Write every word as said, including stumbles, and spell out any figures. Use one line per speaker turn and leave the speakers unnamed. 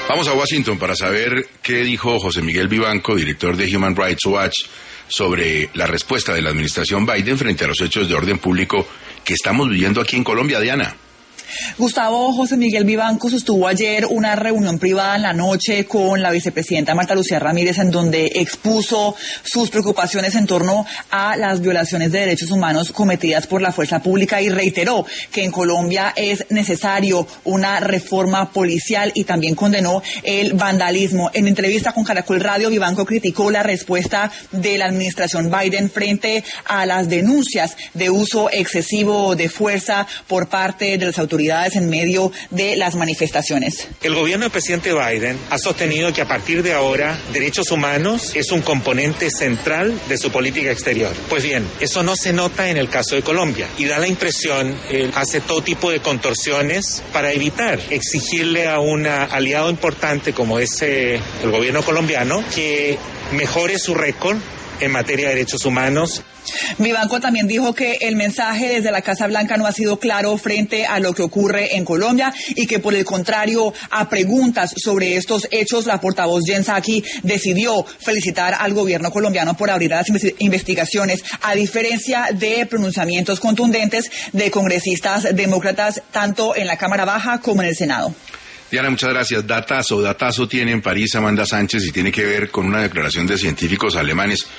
Vamos a Washington para saber qué dijo José Miguel Vivanco, director de Human Rights Watch, sobre la respuesta de la administración Biden frente a los hechos de orden público que estamos viviendo aquí en Colombia, Diana.
Gustavo, José Miguel Vivanco sostuvo ayer una reunión privada en la noche con la vicepresidenta Marta Lucía Ramírez, en donde expuso sus preocupaciones en torno a las violaciones de derechos humanos cometidas por la fuerza pública y reiteró que en Colombia es necesario una reforma policial y también condenó el vandalismo. En entrevista con Caracol Radio, Vivanco criticó la respuesta de la administración Biden frente a las denuncias de uso excesivo de fuerza por parte de las autoridades en medio de las manifestaciones.
El gobierno del presidente Biden ha sostenido que a partir de ahora derechos humanos es un componente central de su política exterior. Pues bien, eso no se nota en el caso de Colombia y da la impresión, él hace todo tipo de contorsiones para evitar exigirle a un aliado importante como es eh, el gobierno colombiano que mejore su récord en materia de derechos humanos.
Vivanco también dijo que el mensaje desde la Casa Blanca no ha sido claro frente a lo que ocurre en Colombia y que por el contrario a preguntas sobre estos hechos la portavoz Jen Psaki decidió felicitar al gobierno colombiano por abrir las investigaciones, a diferencia de pronunciamientos contundentes de congresistas demócratas tanto en la Cámara Baja como en el Senado.
Diana, muchas gracias. Datazo, datazo tiene en París Amanda Sánchez y tiene que ver con una declaración de científicos alemanes